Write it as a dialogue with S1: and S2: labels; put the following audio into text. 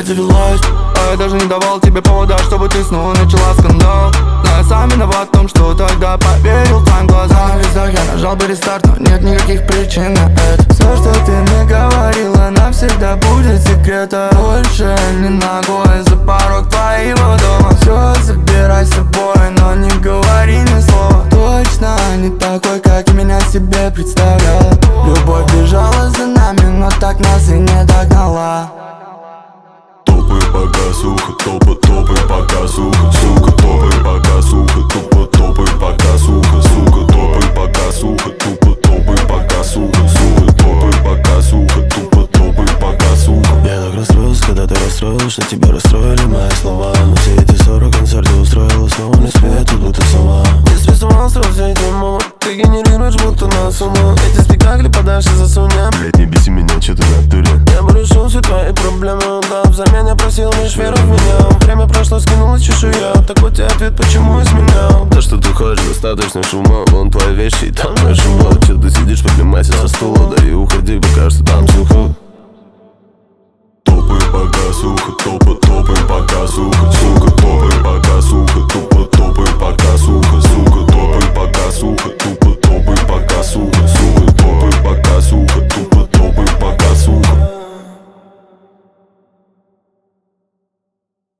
S1: довелось.
S2: А я даже не давал тебе повода, чтобы ты снова начала скандал. Но я сам виноват в том, что тогда поверил твоим глазам. На листах я нажал бы рестарт, но нет никаких причин на это. Все, что ты мне говорила, навсегда будет секретом. Больше не ногой за порог твоего дома. Все забирай с собой, но не говори ни слова. Точно не такой, как я меня себе представлял. Любовь бежала за нами, но так нас и не догнала.
S1: Топай пока сухо, топай пока сухо, сука, топай пока сухо, тупо топай пока сухо, сука, топай пока сухо, тупо топай пока сухо, сука, топай пока сухо, тупо топай пока сухо.
S3: Я так расстроился, когда ты расстроил, что тебя расстроили мои слова. Но все эти 40 концерты устроила снова не свет, тут будто сама.
S4: Ты срисовал сразу все эти мамы, ты генерируешь будто на сумму. Эти спектакли подальше засунем.
S1: Блять, не беси меня, чё ты в натуре.
S4: Я бы решил все твои проблемы, да, взамен я просил лишь веру в меня. Время прошло, скинулась чешуя, такой тебе ответ, почему изменял.
S3: То, что ты хочешь, достаточно шума. Вон твои вещи, и там же шума. Чё ты сидишь, поднимайся со стула, да и уходи, пока что